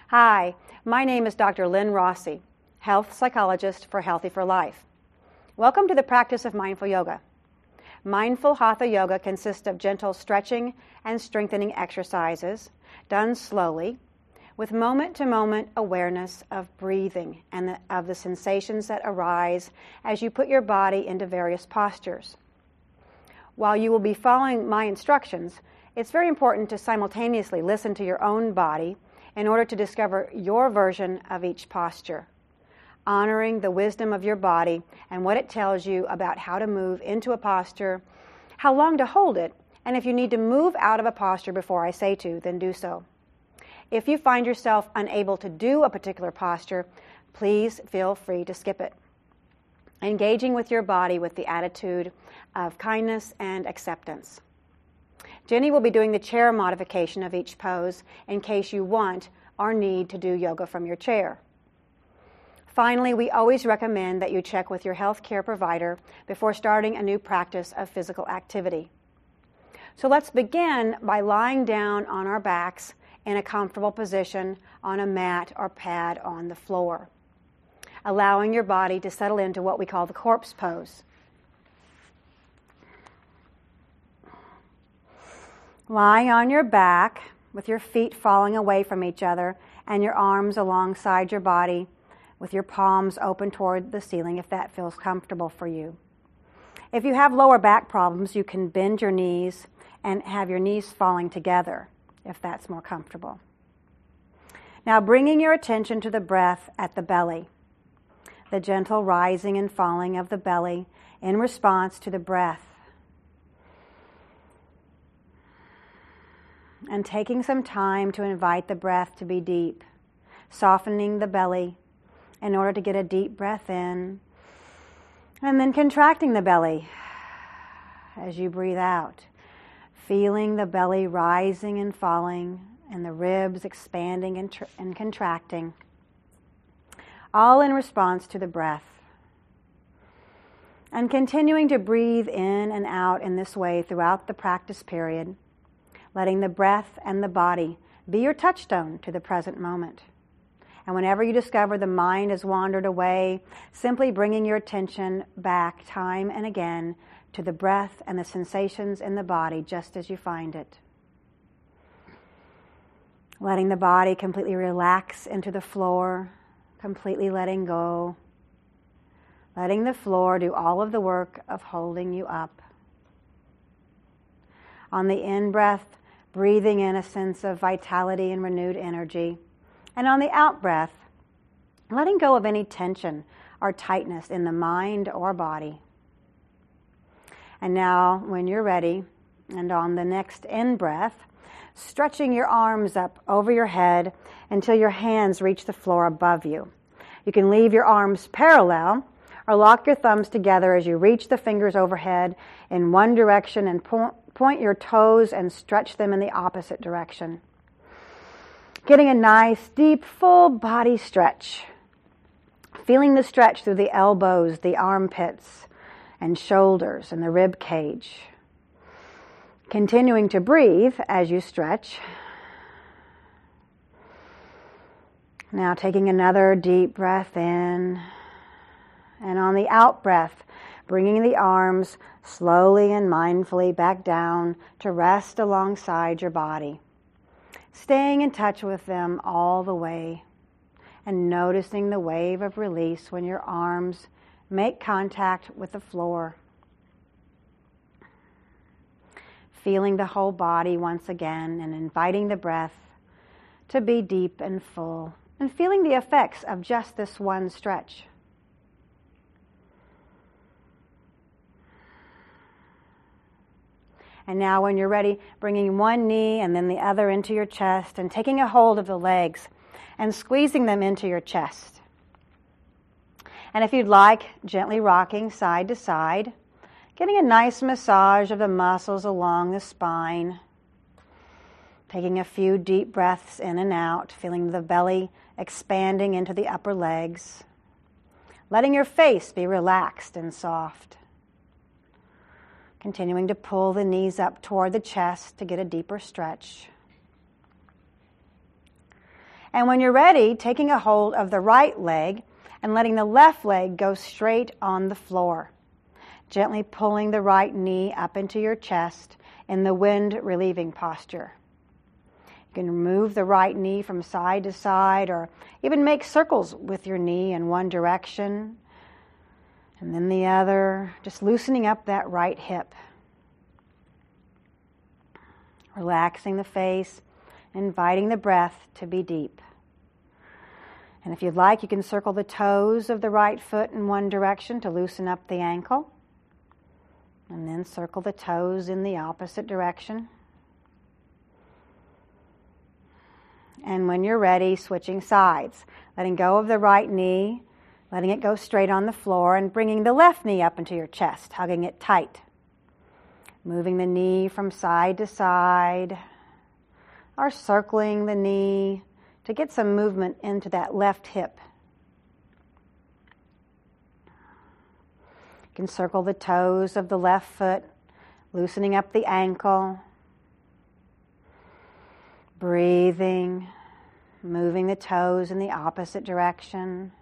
Hi, my name is Dr. Lynn Rossi, health psychologist for Healthy for Life. Welcome to the practice of mindful yoga. Mindful Hatha yoga consists of gentle stretching and strengthening exercises done slowly with moment-to-moment awareness of breathing and of the sensations that arise as you put your body into various postures. While you will be following my instructions, it's very important to simultaneously listen to your own body in order to discover your version of each posture, honoring the wisdom of your body and what it tells you about how to move into a posture, how long to hold it, and if you need to move out of a posture before I say to, then do so. If you find yourself unable to do a particular posture, please feel free to skip it. Engaging with your body with the attitude of kindness and acceptance. Jenny will be doing the chair modification of each pose in case you want or need to do yoga from your chair. Finally, we always recommend that you check with your healthcare provider before starting a new practice of physical activity. So let's begin by lying down on our backs in a comfortable position on a mat or pad on the floor, allowing your body to settle into what we call the corpse pose. Lie on your back with your feet falling away from each other and your arms alongside your body with your palms open toward the ceiling if that feels comfortable for you. If you have lower back problems, you can bend your knees and have your knees falling together if that's more comfortable. Now bringing your attention to the breath at the belly, the gentle rising and falling of the belly in response to the breath. And taking some time to invite the breath to be deep, softening the belly in order to get a deep breath in, and then contracting the belly as you breathe out, feeling the belly rising and falling and the ribs expanding and contracting, all in response to the breath. And continuing to breathe in and out in this way throughout the practice period, letting the breath and the body be your touchstone to the present moment. And whenever you discover the mind has wandered away, simply bringing your attention back time and again to the breath and the sensations in the body just as you find it. Letting the body completely relax into the floor, completely letting go. Letting the floor do all of the work of holding you up. On the in-breath, breathing in a sense of vitality and renewed energy. And on the out-breath, letting go of any tension or tightness in the mind or body. And now, when you're ready, and on the next in-breath, stretching your arms up over your head until your hands reach the floor above you. You can leave your arms parallel or lock your thumbs together as you reach the fingers overhead in one direction and point your toes and stretch them in the opposite direction. Getting a nice, deep, full body stretch. Feeling the stretch through the elbows, the armpits, and shoulders, and the rib cage. Continuing to breathe as you stretch. Now taking another deep breath in. And on the out breath, bringing the arms slowly and mindfully back down to rest alongside your body. Staying in touch with them all the way and noticing the wave of release when your arms make contact with the floor. Feeling the whole body once again and inviting the breath to be deep and full and feeling the effects of just this one stretch. And now when you're ready, bringing one knee and then the other into your chest and taking a hold of the legs and squeezing them into your chest. And if you'd like, gently rocking side to side, getting a nice massage of the muscles along the spine. Taking a few deep breaths in and out, feeling the belly expanding into the upper legs. Letting your face be relaxed and soft. Continuing to pull the knees up toward the chest to get a deeper stretch. And when you're ready, taking a hold of the right leg and letting the left leg go straight on the floor. Gently pulling the right knee up into your chest in the wind relieving posture. You can move the right knee from side to side or even make circles with your knee in one direction and then the other, just loosening up that right hip. Relaxing the face, inviting the breath to be deep. And if you'd like, you can circle the toes of the right foot in one direction to loosen up the ankle. And then circle the toes in the opposite direction. And when you're ready, switching sides. Letting go of the right knee, letting it go straight on the floor, and bringing the left knee up into your chest, hugging it tight. Moving the knee from side to side, or circling the knee to get some movement into that left hip. You can circle the toes of the left foot, loosening up the ankle. Breathing, moving the toes in the opposite direction.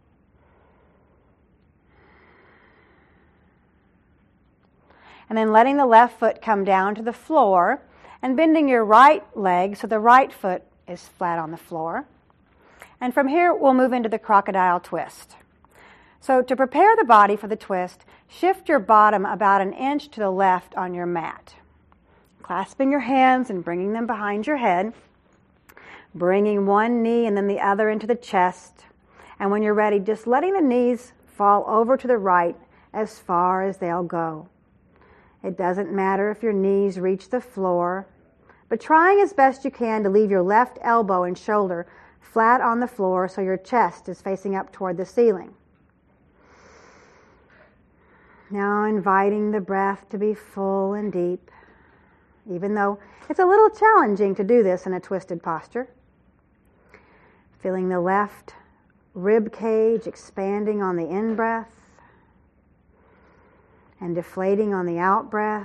And then letting the left foot come down to the floor and bending your right leg so the right foot is flat on the floor. And from here, we'll move into the crocodile twist. So to prepare the body for the twist, shift your bottom about an inch to the left on your mat. Clasping your hands and bringing them behind your head. Bringing one knee and then the other into the chest. And when you're ready, just letting the knees fall over to the right as far as they'll go. It doesn't matter if your knees reach the floor, but trying as best you can to leave your left elbow and shoulder flat on the floor so your chest is facing up toward the ceiling. Now inviting the breath to be full and deep, even though it's a little challenging to do this in a twisted posture. Feeling the left rib cage expanding on the in-breath and deflating on the out-breath.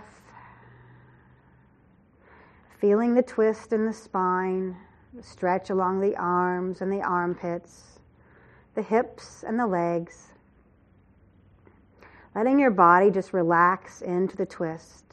Feeling the twist in the spine, the stretch along the arms and the armpits, the hips and the legs. Letting your body just relax into the twist.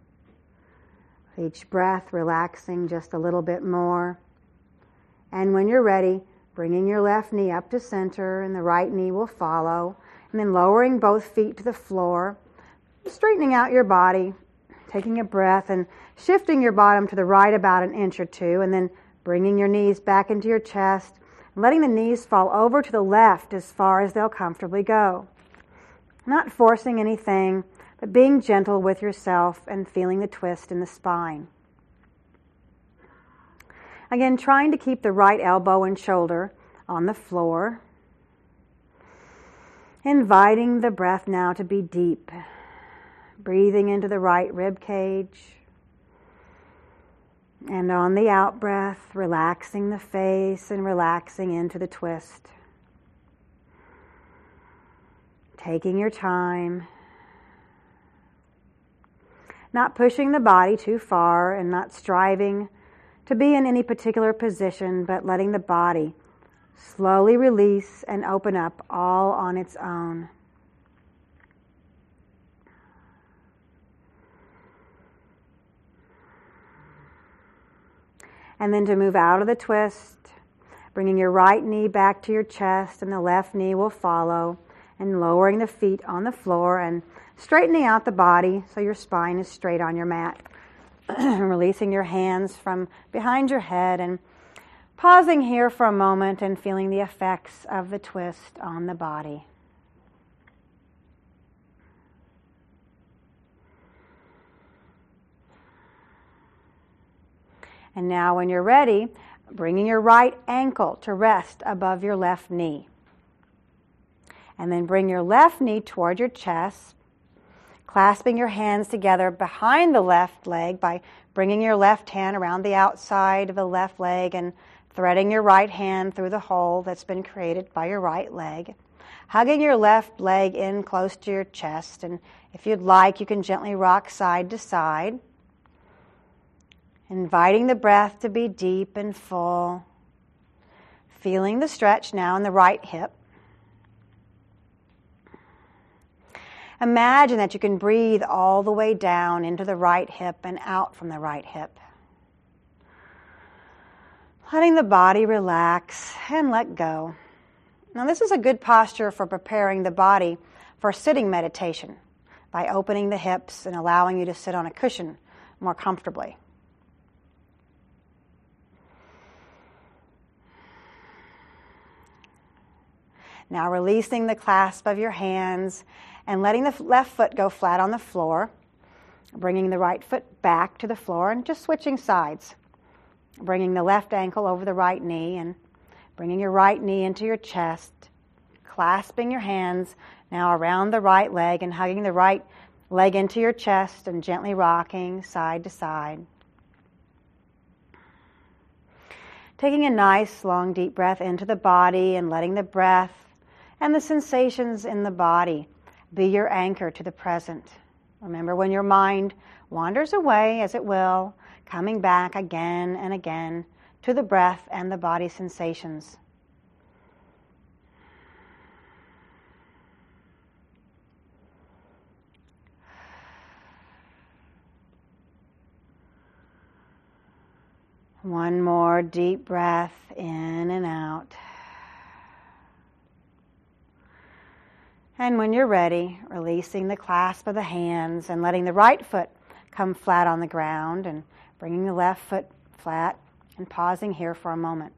Each breath relaxing just a little bit more. And when you're ready, bringing your left knee up to center and the right knee will follow. And then lowering both feet to the floor, straightening out your body, taking a breath and shifting your bottom to the right about an inch or two, and then bringing your knees back into your chest, and letting the knees fall over to the left as far as they'll comfortably go. Not forcing anything, but being gentle with yourself and feeling the twist in the spine. Again, trying to keep the right elbow and shoulder on the floor. Inviting the breath now to be deep. Breathing into the right rib cage. And on the out breath, relaxing the face and relaxing into the twist. Taking your time. Not pushing the body too far and not striving to be in any particular position, but letting the body slowly release and open up all on its own. And then to move out of the twist, bringing your right knee back to your chest and the left knee will follow, and lowering the feet on the floor and straightening out the body so your spine is straight on your mat. Releasing your hands from behind your head and pausing here for a moment and feeling the effects of the twist on the body. And now when you're ready, bringing your right ankle to rest above your left knee. And then bring your left knee toward your chest, clasping your hands together behind the left leg by bringing your left hand around the outside of the left leg and threading your right hand through the hole that's been created by your right leg. Hugging your left leg in close to your chest, and if you'd like, you can gently rock side to side. Inviting the breath to be deep and full. Feeling the stretch now in the right hip. Imagine that you can breathe all the way down into the right hip and out from the right hip. Letting the body relax and let go. Now this is a good posture for preparing the body for sitting meditation by opening the hips and allowing you to sit on a cushion more comfortably. Now releasing the clasp of your hands and letting the left foot go flat on the floor, bringing the right foot back to the floor and just switching sides. Bringing the left ankle over the right knee and bringing your right knee into your chest, clasping your hands now around the right leg and hugging the right leg into your chest and gently rocking side to side. Taking a nice long deep breath into the body and letting the breath and the sensations in the body be your anchor to the present. Remember, when your mind wanders away, as it will, coming back again and again to the breath and the body sensations. One more deep breath in and out. And when you're ready, releasing the clasp of the hands and letting the right foot come flat on the ground and bringing the left foot flat and pausing here for a moment.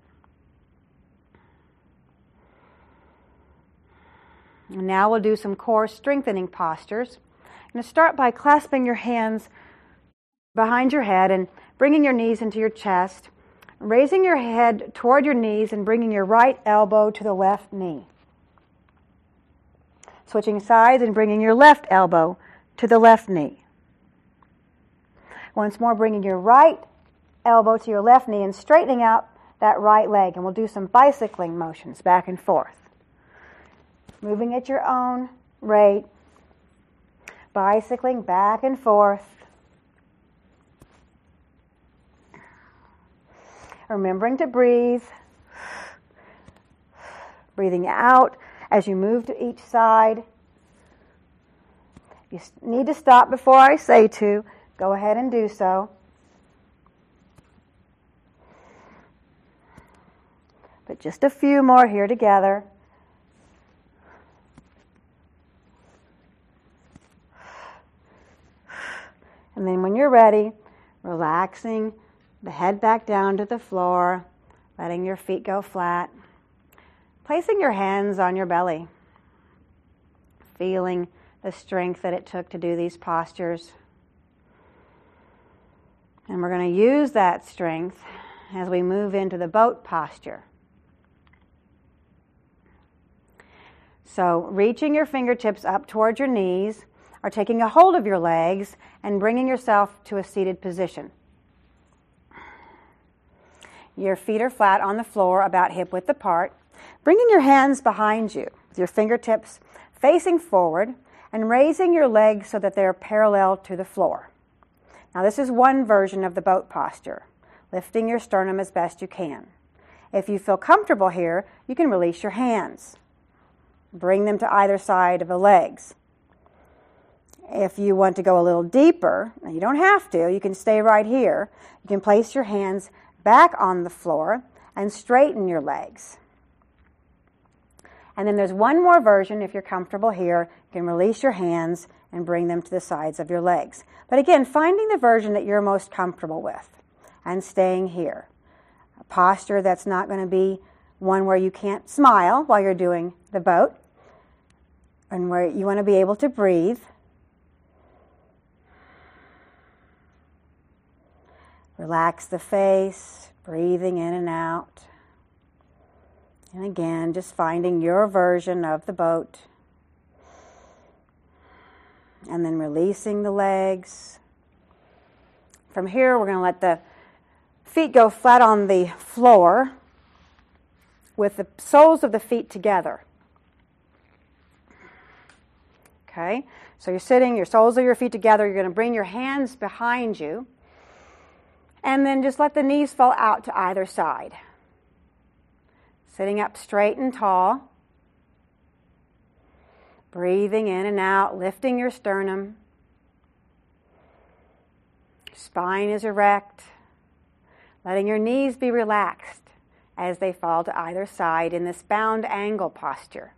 And now we'll do some core strengthening postures. I'm going to start by clasping your hands behind your head and bringing your knees into your chest, raising your head toward your knees and bringing your right elbow to the left knee. Switching sides and bringing your left elbow to the left knee. Once more, bringing your right elbow to your left knee and straightening out that right leg. And we'll do some bicycling motions back and forth. Moving at your own rate. Bicycling back and forth. Remembering to breathe. Breathing out as you move to each side. If you need to stop before I say to, go ahead and do so. But just a few more here together. And then when you're ready, relaxing the head back down to the floor, letting your feet go flat. Placing your hands on your belly, feeling the strength that it took to do these postures. And we're going to use that strength as we move into the boat posture. So reaching your fingertips up towards your knees or taking a hold of your legs and bringing yourself to a seated position. Your feet are flat on the floor, about hip width apart. Bringing your hands behind you with your fingertips facing forward and raising your legs so that they're parallel to the floor. Now this is one version of the boat posture, lifting your sternum as best you can. If you feel comfortable here, you can release your hands. Bring them to either side of the legs. If you want to go a little deeper, you don't have to, you can stay right here. You can place your hands back on the floor and straighten your legs. And then there's one more version, if you're comfortable here, you can release your hands and bring them to the sides of your legs. But again, finding the version that you're most comfortable with and staying here. A posture that's not going to be one where you can't smile while you're doing the boat and where you want to be able to breathe. Relax the face, breathing in and out. And again, just finding your version of the boat. And then releasing the legs. From here, we're going to let the feet go flat on the floor with the soles of the feet together. Okay? So you're sitting, your soles of your feet together. You're going to bring your hands behind you. And then just let the knees fall out to either side. Sitting up straight and tall. Breathing in and out, lifting your sternum. Spine is erect. Letting your knees be relaxed as they fall to either side in this bound angle posture.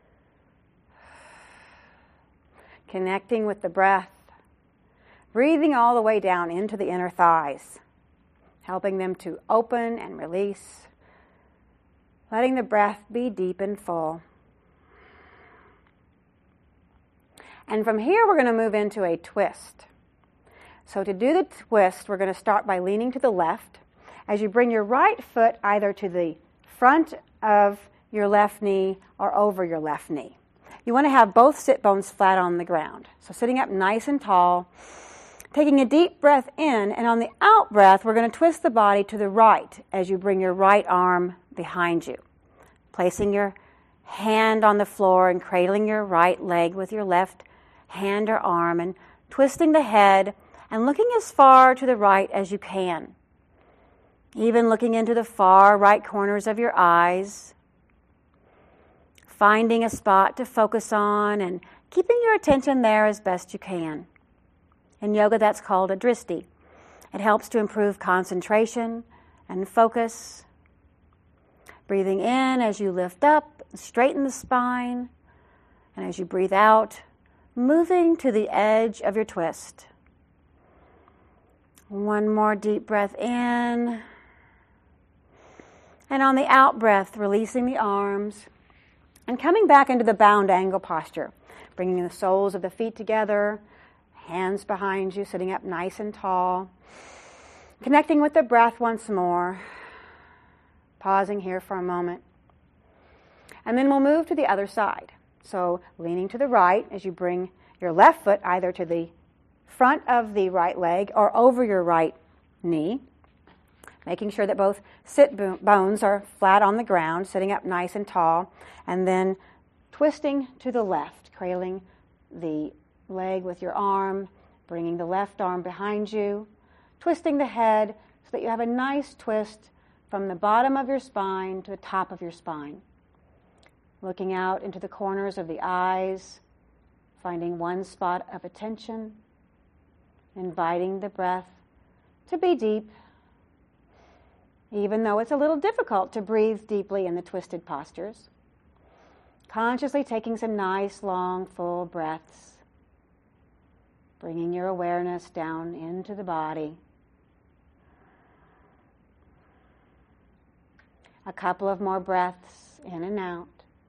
Connecting with the breath. Breathing all the way down into the inner thighs. Helping them to open and release. Letting the breath be deep and full. And from here we're going to move into a twist. So to do the twist, we're going to start by leaning to the left as you bring your right foot either to the front of your left knee or over your left knee. You want to have both sit bones flat on the ground. So sitting up nice and tall, taking a deep breath in, and on the out breath, we're going to twist the body to the right as you bring your right arm behind you. Placing your hand on the floor and cradling your right leg with your left hand or arm and twisting the head and looking as far to the right as you can. Even looking into the far right corners of your eyes. Finding a spot to focus on and keeping your attention there as best you can. In yoga, that's called a drishti. It helps to improve concentration and focus. Breathing in as you lift up, straighten the spine, and as you breathe out, moving to the edge of your twist. One more deep breath in. And on the out breath, releasing the arms and coming back into the bound angle posture, bringing the soles of the feet together, hands behind you, sitting up nice and tall, connecting with the breath once more, pausing here for a moment. And then we'll move to the other side. So leaning to the right as you bring your left foot either to the front of the right leg or over your right knee, making sure that both sit bones are flat on the ground, sitting up nice and tall, and then twisting to the left, cradling the leg with your arm, bringing the left arm behind you, twisting the head so that you have a nice twist from the bottom of your spine to the top of your spine. Looking out into the corners of the eyes, finding one spot of attention, inviting the breath to be deep, even though it's a little difficult to breathe deeply in the twisted postures. Consciously taking some nice, long, full breaths, bringing your awareness down into the body. A couple of more breaths in and out.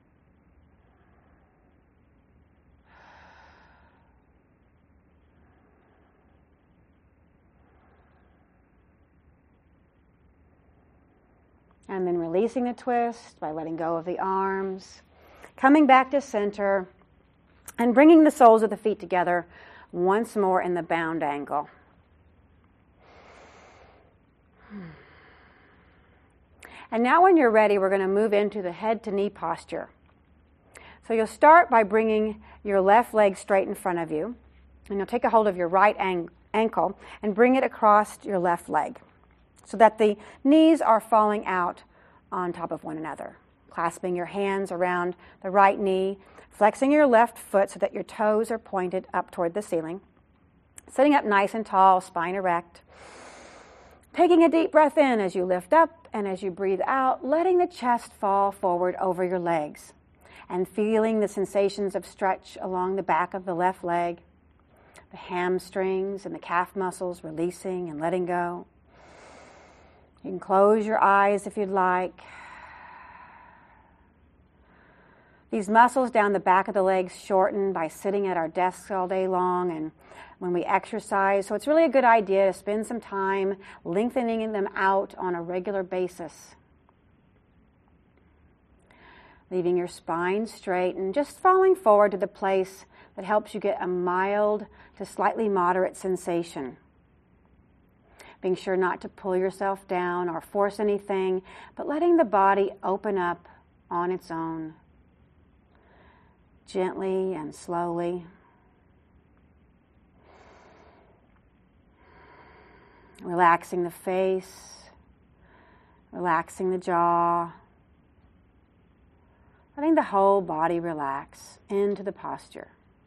And then releasing the twist by letting go of the arms, coming back to center, and bringing the soles of the feet together once more in the bound angle. And now when you're ready, we're going to move into the head to knee posture. So you'll start by bringing your left leg straight in front of you, and you'll take a hold of your right ankle and bring it across your left leg, so that the knees are falling out on top of one another. Clasping your hands around the right knee, flexing your left foot so that your toes are pointed up toward the ceiling. Sitting up nice and tall, spine erect. Taking a deep breath in as you lift up, and as you breathe out, letting the chest fall forward over your legs. And feeling the sensations of stretch along the back of the left leg, the hamstrings and the calf muscles releasing and letting go. You can close your eyes if you'd like. These muscles down the back of the legs shorten by sitting at our desks all day long and when we exercise. So it's really a good idea to spend some time lengthening them out on a regular basis. Leaving your spine straight and just falling forward to the place that helps you get a mild to slightly moderate sensation. Being sure not to pull yourself down or force anything, but letting the body open up on its own, gently and slowly. Relaxing the face, relaxing the jaw, letting the whole body relax into the posture.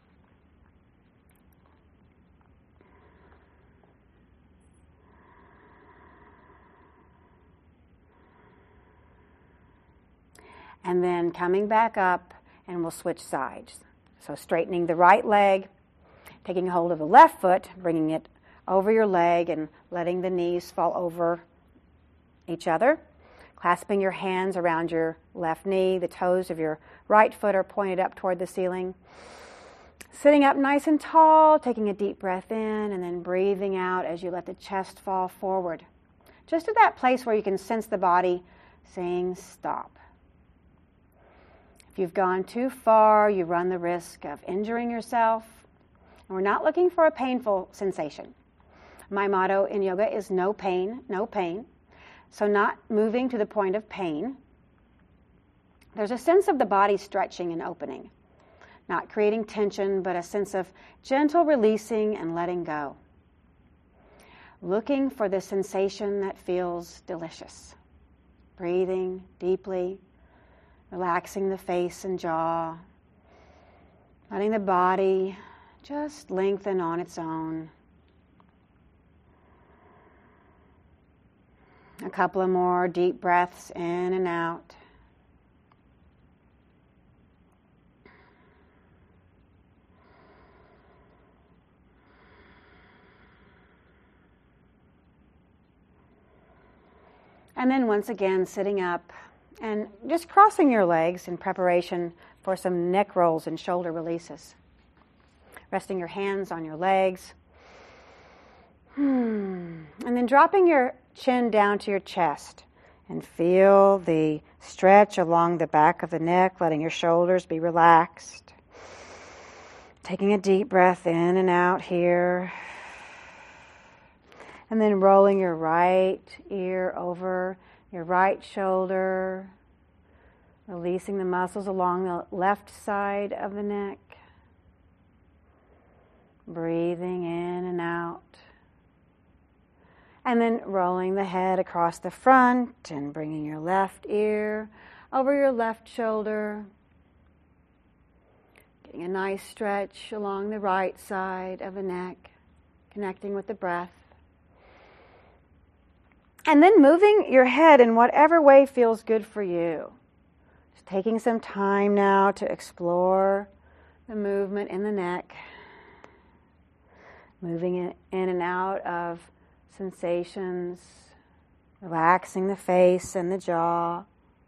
And then coming back up, and we'll switch sides. So straightening the right leg, taking hold of the left foot, bringing it over your leg and letting the knees fall over each other. Clasping your hands around your left knee, the toes of your right foot are pointed up toward the ceiling. Sitting up nice and tall, taking a deep breath in and then breathing out as you let the chest fall forward. Just to that place where you can sense the body saying stop. If you've gone too far, you run the risk of injuring yourself. And we're not looking for a painful sensation. My motto in yoga is no pain, no pain. So not moving to the point of pain. There's a sense of the body stretching and opening. Not creating tension, but a sense of gentle releasing and letting go. Looking for the sensation that feels delicious. Breathing deeply. Relaxing the face and jaw, letting the body just lengthen on its own. A couple of more deep breaths in and out. And then once again, sitting up and just crossing your legs in preparation for some neck rolls and shoulder releases. Resting your hands on your legs. And then dropping your chin down to your chest and feel the stretch along the back of the neck, letting your shoulders be relaxed. Taking a deep breath in and out here. And then rolling your right ear over your right shoulder, releasing the muscles along the left side of the neck. Breathing in and out. And then rolling the head across the front and bringing your left ear over your left shoulder. Getting a nice stretch along the right side of the neck, connecting with the breath. And then moving your head in whatever way feels good for you. Just taking some time now to explore the movement in the neck. Moving it in and out of sensations. Relaxing the face and the jaw.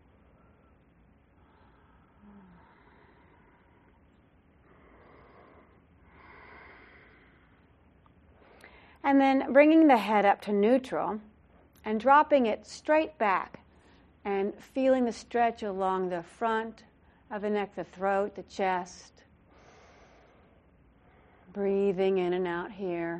And then bringing the head up to neutral. And dropping it straight back and feeling the stretch along the front of the neck, the throat, the chest. Breathing in and out here.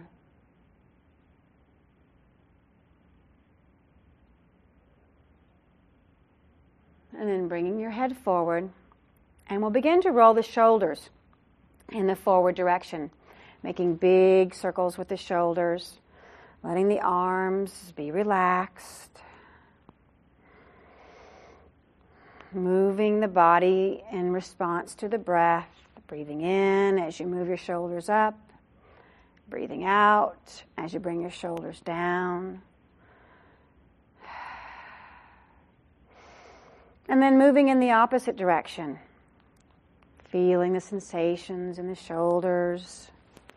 And then bringing your head forward. And we'll begin to roll the shoulders in the forward direction, making big circles with the shoulders. Letting the arms be relaxed. Moving the body in response to the breath. Breathing in as you move your shoulders up. Breathing out as you bring your shoulders down. And then moving in the opposite direction. Feeling the sensations in the shoulders.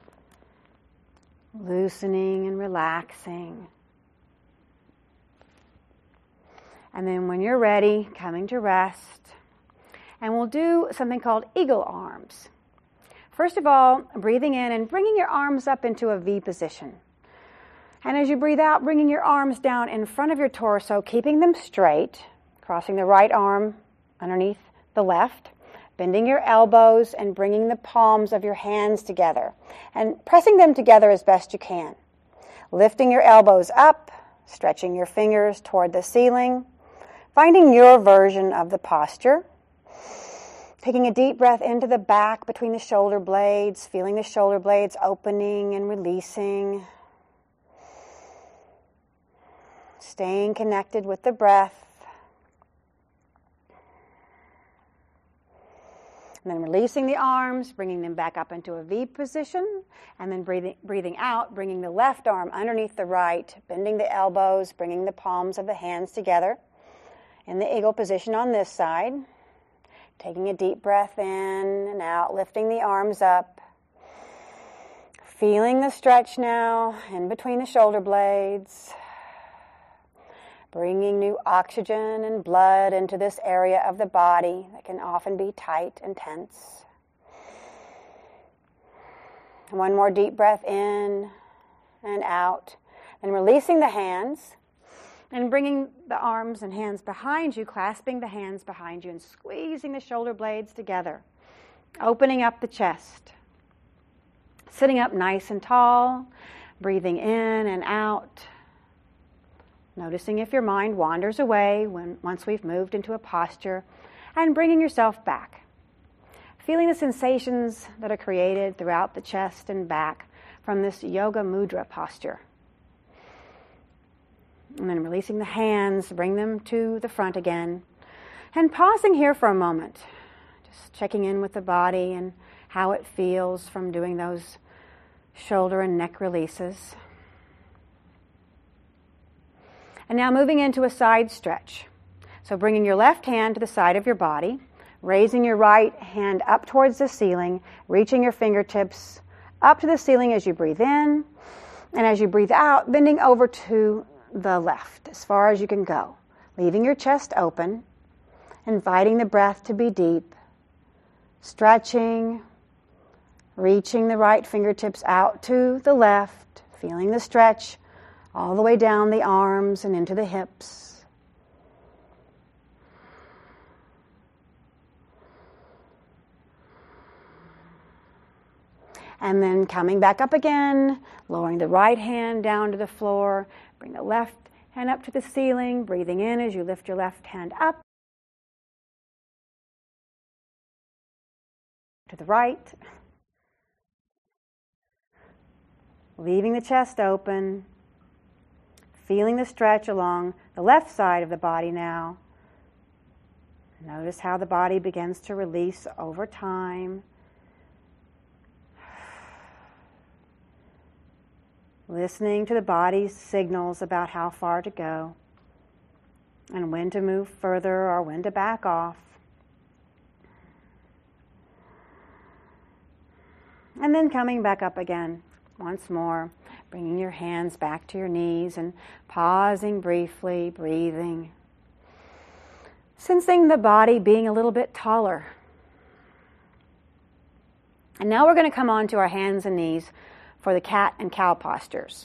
Loosening and relaxing. And then when you're ready, coming to rest. And we'll do something called eagle arms. First of all, breathing in and bringing your arms up into a V position. And as you breathe out, bringing your arms down in front of your torso, keeping them straight, crossing the right arm underneath the left. Bending your elbows and bringing the palms of your hands together and pressing them together as best you can. Lifting your elbows up, stretching your fingers toward the ceiling, finding your version of the posture. Taking a deep breath into the back between the shoulder blades, feeling the shoulder blades opening and releasing. Staying connected with the breath. And then releasing the arms, bringing them back up into a V position, and then breathing out, bringing the left arm underneath the right, bending the elbows, bringing the palms of the hands together in the eagle position on this side. Taking a deep breath in and out, lifting the arms up. Feeling the stretch now in between the shoulder blades. Bringing new oxygen and blood into this area of the body that can often be tight and tense. One more deep breath in and out. And releasing the hands and bringing the arms and hands behind you, clasping the hands behind you and squeezing the shoulder blades together. Opening up the chest. Sitting up nice and tall, breathing in and out. Noticing if your mind wanders away once we've moved into a posture, and bringing yourself back. Feeling the sensations that are created throughout the chest and back from this yoga mudra posture. And then releasing the hands, bring them to the front again. And pausing here for a moment. Just checking in with the body and how it feels from doing those shoulder and neck releases. And now moving into a side stretch. So bringing your left hand to the side of your body, raising your right hand up towards the ceiling, reaching your fingertips up to the ceiling as you breathe in, and as you breathe out, bending over to the left as far as you can go, leaving your chest open, inviting the breath to be deep, stretching, reaching the right fingertips out to the left, feeling the stretch all the way down the arms and into the hips. And then coming back up again, lowering the right hand down to the floor, bring the left hand up to the ceiling, breathing in as you lift your left hand up to the right. Leaving the chest open, feeling the stretch along the left side of the body now. Notice how the body begins to release over time. Listening to the body's signals about how far to go and when to move further or when to back off. And then coming back up again. Once more, bringing your hands back to your knees and pausing briefly, breathing. Sensing the body being a little bit taller. And now we're going to come on to our hands and knees for the cat and cow postures.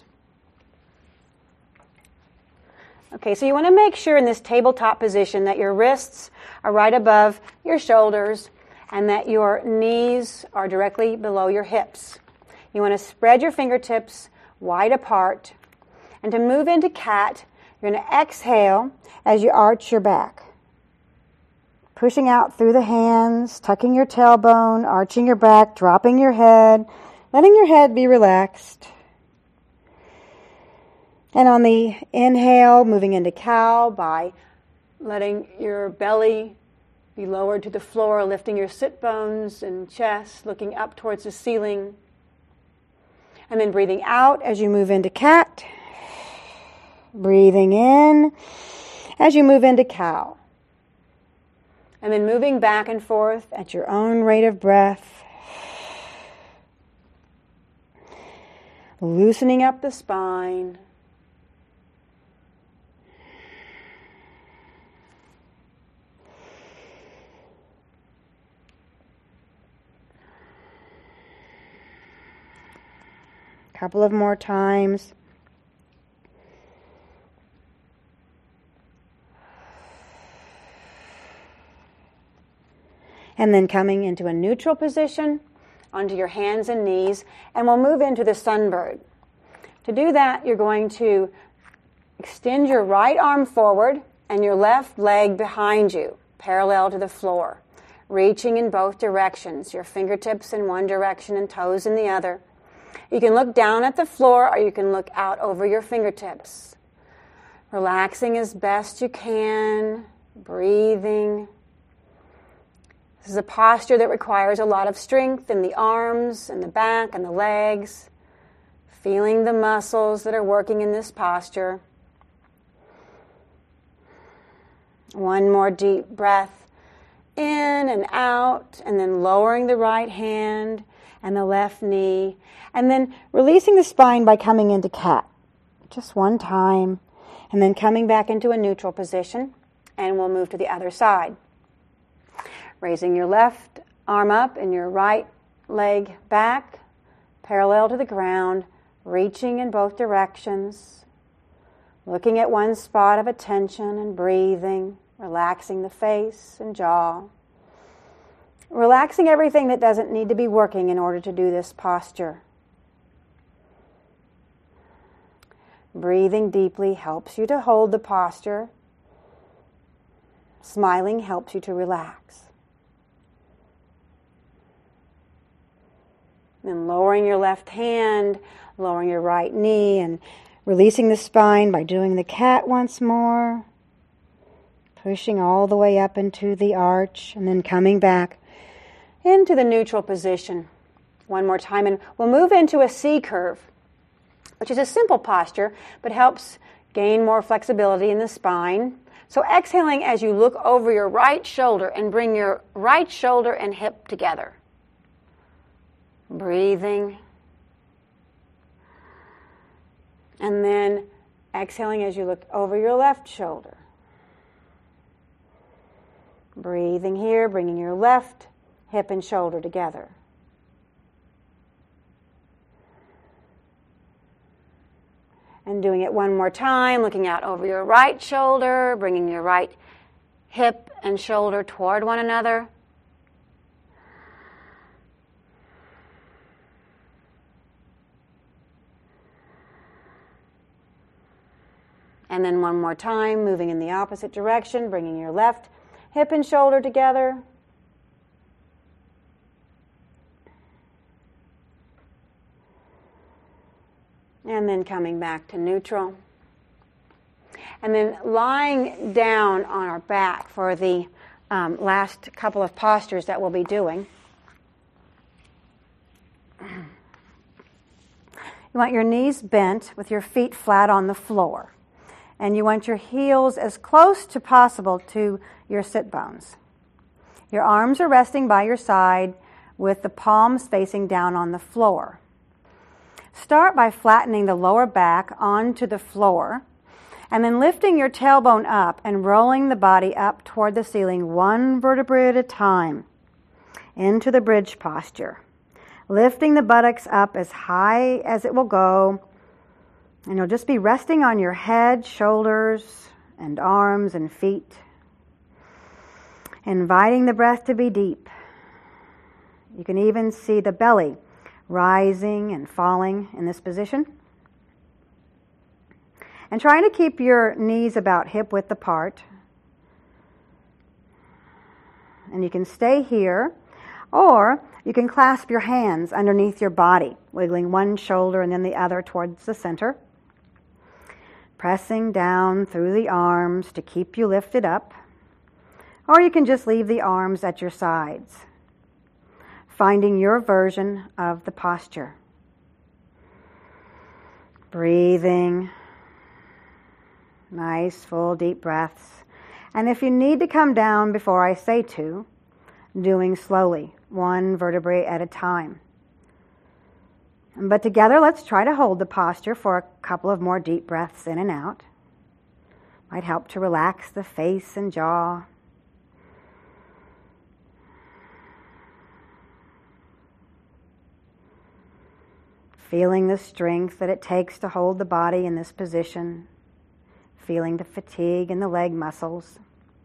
Okay, so you want to make sure in this tabletop position that your wrists are right above your shoulders and that your knees are directly below your hips. You want to spread your fingertips wide apart. And to move into cat, you're going to exhale as you arch your back. Pushing out through the hands, tucking your tailbone, arching your back, dropping your head, letting your head be relaxed. And on the inhale, moving into cow by letting your belly be lowered to the floor, lifting your sit bones and chest, looking up towards the ceiling. And then breathing out as you move into cat. Breathing in as you move into cow. And then moving back and forth at your own rate of breath. Loosening up the spine. Couple of more times. And then coming into a neutral position onto your hands and knees, and we'll move into the sunbird. To do that, you're going to extend your right arm forward and your left leg behind you, parallel to the floor, reaching in both directions, your fingertips in one direction and toes in the other. You can look down at the floor or you can look out over your fingertips. Relaxing as best you can, breathing, This is a posture that requires a lot of strength in the arms and the back and the legs. Feeling the muscles that are working in this posture. One more deep breath in and out, and then lowering the right hand and the left knee, and then releasing the spine by coming into cat. Just one time, and then coming back into a neutral position, and we'll move to the other side. Raising your left arm up and your right leg back, parallel to the ground, reaching in both directions, looking at one spot of attention and breathing, relaxing the face and jaw. Relaxing everything that doesn't need to be working in order to do this posture. Breathing deeply helps you to hold the posture. Smiling helps you to relax. Then lowering your left hand, lowering your right knee, and releasing the spine by doing the cat once more. Pushing all the way up into the arch, and then coming back into the neutral position. One more time, and we'll move into a C curve, which is a simple posture, but helps gain more flexibility in the spine. So exhaling as you look over your right shoulder and bring your right shoulder and hip together. Breathing. And then exhaling as you look over your left shoulder. Breathing here, bringing your left hip and shoulder together. And doing it one more time, looking out over your right shoulder, bringing your right hip and shoulder toward one another. And then one more time, moving in the opposite direction, bringing your left hip and shoulder together. And then coming back to neutral. And then lying down on our back for the last couple of postures that we'll be doing. You want your knees bent with your feet flat on the floor. And you want your heels as close to possible to your sit bones. Your arms are resting by your side with the palms facing down on the floor. Start by flattening the lower back onto the floor and then lifting your tailbone up and rolling the body up toward the ceiling one vertebrae at a time into the bridge posture. Lifting the buttocks up as high as it will go. And you'll just be resting on your head, shoulders, and arms and feet. Inviting the breath to be deep. You can even see the belly rising and falling in this position. And trying to keep your knees about hip width apart. And you can stay here, or you can clasp your hands underneath your body, wiggling one shoulder and then the other towards the center. Pressing down through the arms to keep you lifted up. Or you can just leave the arms at your sides, finding your version of the posture. Breathing. Nice, full, deep breaths. And if you need to come down before I say to, doing slowly, one vertebrae at a time. But together, let's try to hold the posture for a couple of more deep breaths in and out. Might help to relax the face and jaw. Feeling the strength that it takes to hold the body in this position. Feeling the fatigue in the leg muscles.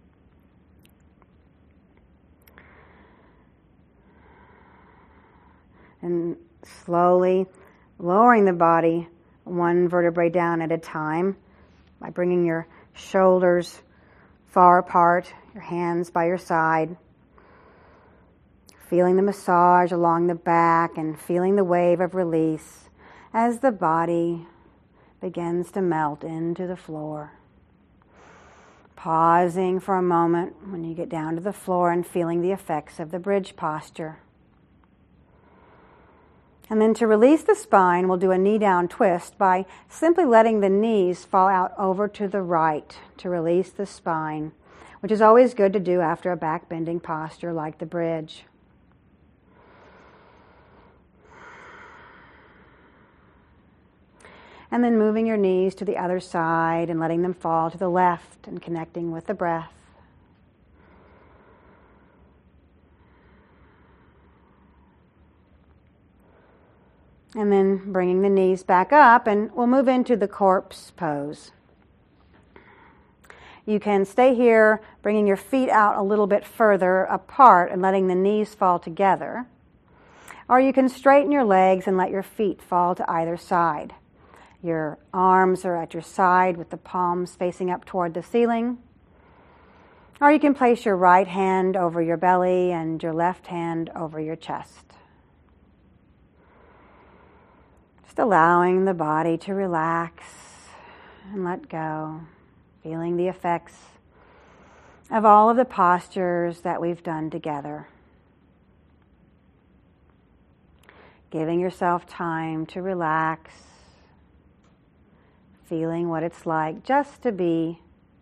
And slowly lowering the body one vertebrae down at a time by bringing your shoulders far apart, your hands by your side. Feeling the massage along the back and feeling the wave of release as the body begins to melt into the floor. Pausing for a moment when you get down to the floor and feeling the effects of the bridge posture. And then to release the spine, we'll do a knee down twist by simply letting the knees fall out over to the right to release the spine, which is always good to do after a back bending posture like the bridge. And then moving your knees to the other side and letting them fall to the left and connecting with the breath. And then bringing the knees back up, and we'll move into the corpse pose. You can stay here, bringing your feet out a little bit further apart and letting the knees fall together. Or you can straighten your legs and let your feet fall to either side. Your arms are at your side with the palms facing up toward the ceiling. Or you can place your right hand over your belly and your left hand over your chest. Just allowing the body to relax and let go, feeling the effects of all of the postures that we've done together. Giving yourself time to relax, feeling what it's like just to be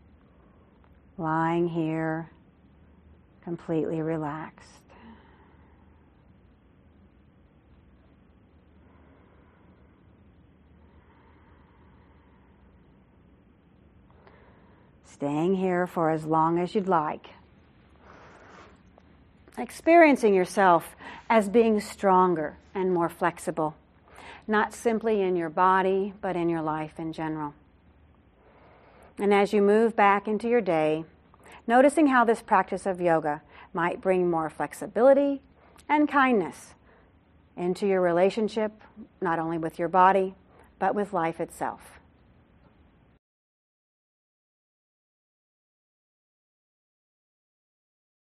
lying here completely relaxed. Staying here for as long as you'd like. Experiencing yourself as being stronger and more flexible, not simply in your body, but in your life in general. And as you move back into your day, noticing how this practice of yoga might bring more flexibility and kindness into your relationship, not only with your body, but with life itself.